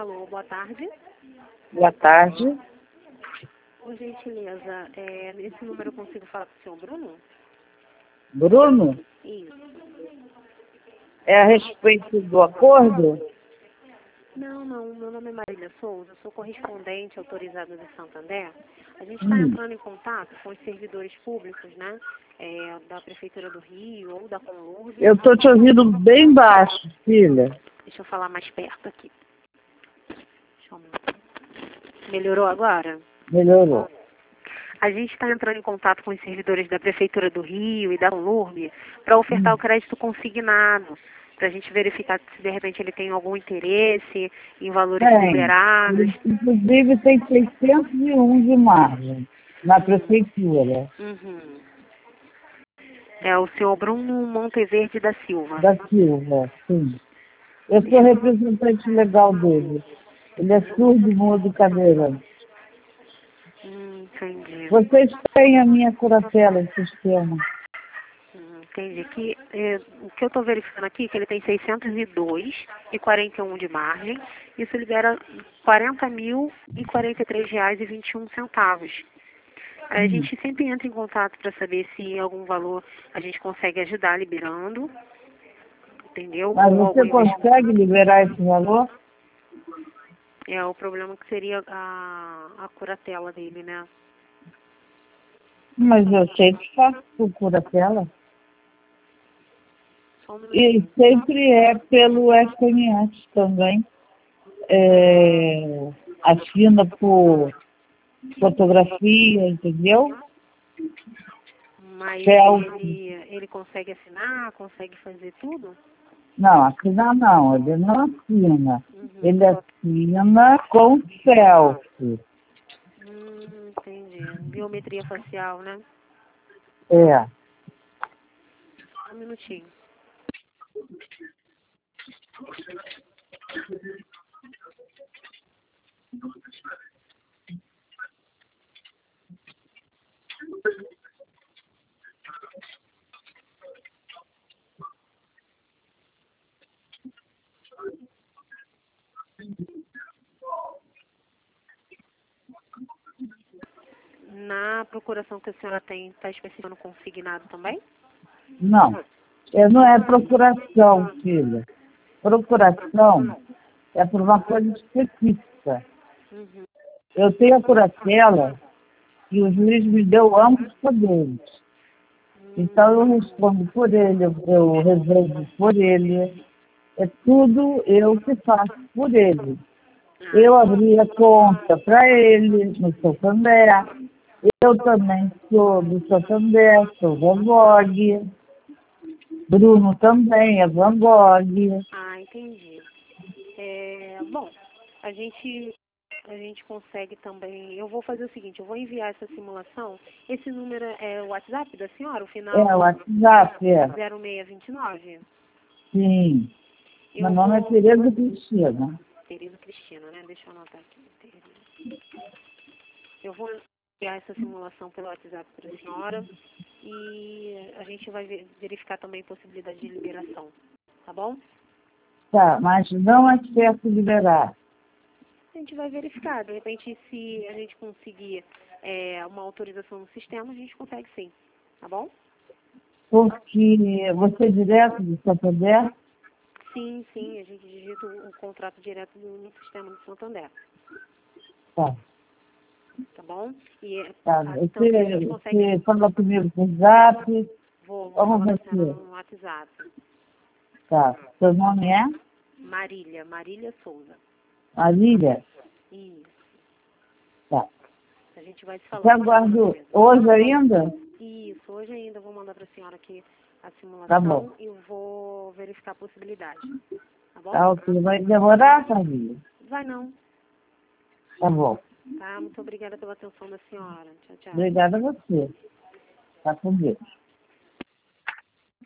Alô, boa tarde. Boa tarde. Por gentileza, nesse número eu consigo falar com o senhor Bruno? Bruno? Isso. É a respeito do acordo? Não, meu nome é Marília Souza, eu sou correspondente autorizada de Santander. A gente está entrando em contato com os servidores públicos, né, da Prefeitura do Rio ou da Conlurb. Eu estou te ouvindo bem baixo, filha. Deixa eu falar mais perto aqui. Melhorou agora? Melhorou. A gente está entrando em contato com os servidores da Prefeitura do Rio e da Conlurb para ofertar o crédito consignado, para a gente verificar se de repente ele tem algum interesse em valores liberados. Ele, inclusive, tem 601 de margem na prefeitura. Uhum. É o senhor Bruno Monteverde da Silva. Da Silva, sim. Eu sou representante legal dele. Ele é surdo, mudo e cadeirante. Entendi. Vocês têm a minha curatela em sistema. Entendi. O que eu estou verificando aqui é que ele tem 602,41 de margem. Isso libera R$40.043,21. A gente sempre entra em contato para saber se algum valor a gente consegue ajudar liberando. Entendeu? Mas Ou você consegue liberar esse valor? É o problema que seria a curatela dele, né? Mas eu sempre faço por curatela. Só um E minutinho. sempre é pelo SMS também. Assina por fotografia, entendeu? Mas Selfie. ele consegue assinar, consegue fazer tudo? Não, assinar não, ele não assina. Ele assina com selfie. Entendi. Biometria facial, né? É. Um minutinho. Na procuração que a senhora tem, está especificando consignado também? Não. Não é procuração, filha. Procuração é por uma coisa específica. Eu tenho a curatela e o juiz me deu amplos poderes. Então eu respondo por ele, eu resolvo por ele. É tudo eu que faço por ele. Eu abri a conta para ele no Santander. Eu também sou do Santander, sou Van Gogh. Bruno também é Van Gogh. Entendi. Bom, a gente consegue também. Eu vou fazer o seguinte, eu vou enviar essa simulação. Esse número é o WhatsApp da senhora, o final É o WhatsApp, 0629? Sim. Meu nome é Tereza Cristina. Tereza Cristina, né? Deixa eu anotar aqui. Eu vou enviar essa simulação pelo WhatsApp para a senhora e a gente vai verificar também a possibilidade de liberação, tá bom? Tá, mas não é certo liberar. A gente vai verificar. De repente, se a gente conseguir uma autorização no sistema, a gente consegue sim, tá bom? Porque você é direto do Santander? Sim, a gente digita o contrato direto no sistema do Santander. Tá. Tá bom? Tá. Então, a gente consegue... Você fala comigo por zap? Vou Como falar vai com ela ser? no WhatsApp. Tá. Seu nome é? Marília Souza. Marília? Isso. Tá. A gente vai se falar. Você aguardo hoje ainda? Isso, hoje ainda eu vou mandar para a senhora aqui a simulação. Tá bom. E vou verificar a possibilidade. Tá bom? Tá, ok. Vai demorar, Marília? Vai não. Tá bom. Tá, muito obrigada pela atenção da senhora. Tchau, tchau. Obrigada a você. Tá com Deus.